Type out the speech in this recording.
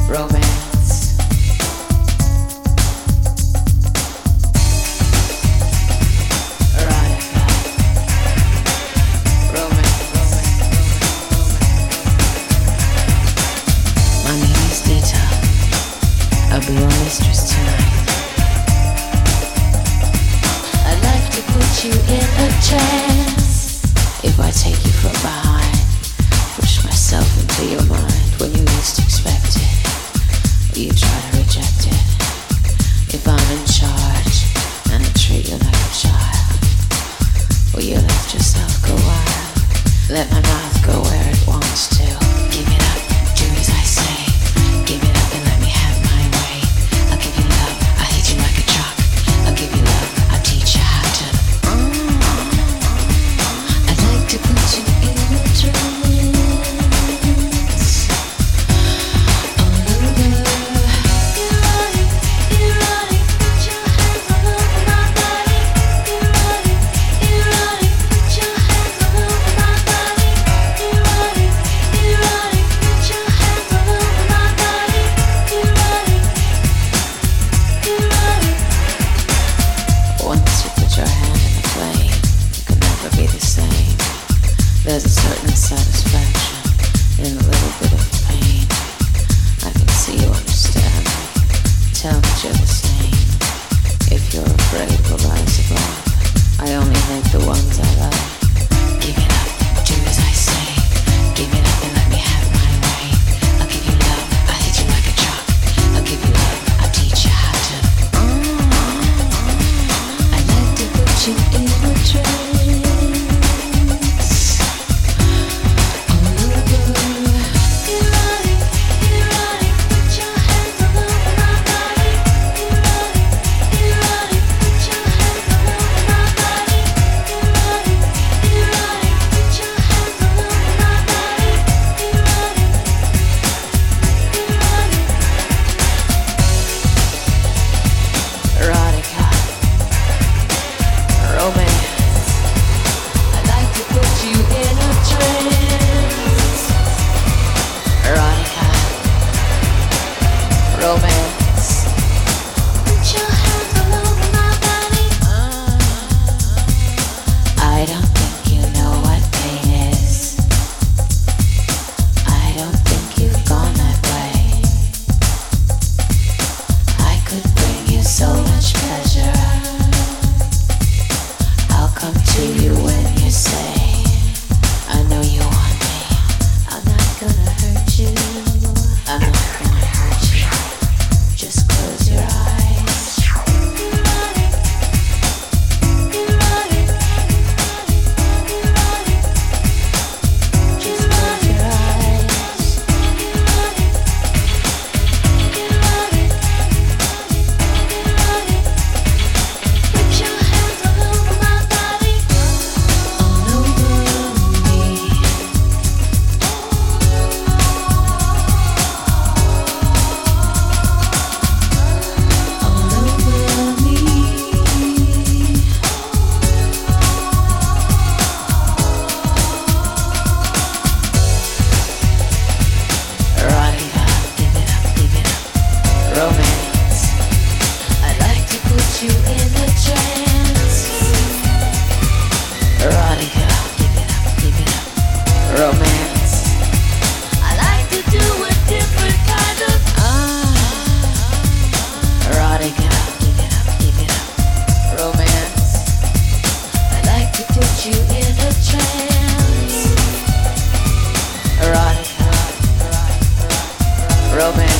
romance. Erotica, romance. My name is Dita. I'll be your mistress tonight. I'd like to put you in a trance. If I take you from behind, push myself into your mind when you least expect it, or you try to reject it. If I'm in charge and I treat you like a child, will you let yourself go wild? Let my mouth go where it wants to. Give it up, do as I say. Give it up and let me have my way. I'll give you love, I'll hit you like a truck. I'll give you love, I'll teach you how to. I'd like to put you in a trance. There's a certain satisfaction in a little bit of pain. I can see you understand me. Tell me you're the same. If you're afraid of a rise of love, I only hate the ones I love. Give it up, do as I say. Give it up and let me have my way. I'll give you love, I'll hit you like a truck. I'll give you love, I'll teach you how to. I'd like to put you in a trance. Romance. Put your hands all over my body. I don't think you know what pain is. I don't think you've gone that way. I could bring you so much pleasure. I'll come to you when you say, I know you want me. I'm not gonna hurt you. I'm not gonna hurt you. Just close your eyes. Just close your eyes. Put your hands all over my body, all over me. Romance. I'd like to put you in a trance. Erotica, give it up. Romance. I like to do a different kind of erotica, give it up. Romance. I like to put you in a trance. Erotica, romance.